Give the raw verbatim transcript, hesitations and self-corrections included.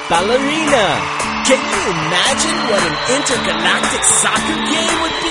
ballerina. Can you imagine what an intergalactic soccer game would be?